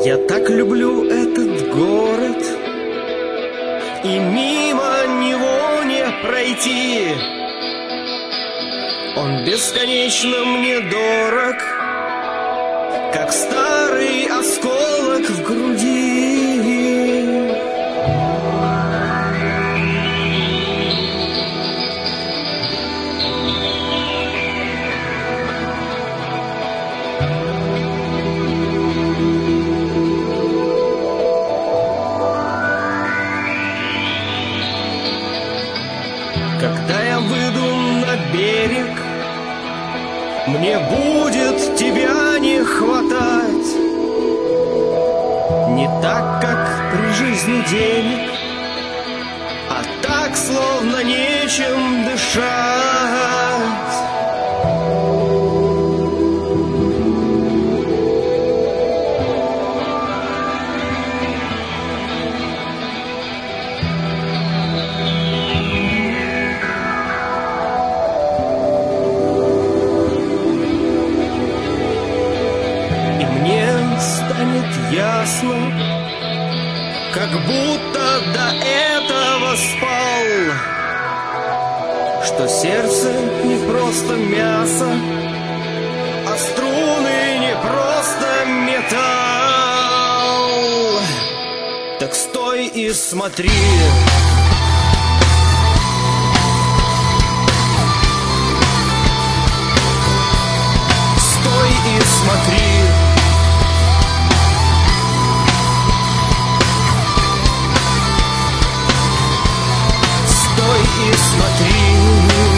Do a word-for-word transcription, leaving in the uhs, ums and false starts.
Я так люблю этот город, и мимо него не пройти. Он бесконечно мне дорог, как старый осколок в груди. Когда я выйду на берег, мне будет тебя не хватать. Не так, как при жизни денег, а так, словно нечем дышать. Ясно, как будто до этого спал, что сердце не просто мясо, а струны не просто металл. Так стой и смотри. Стой и смотри. И смотри.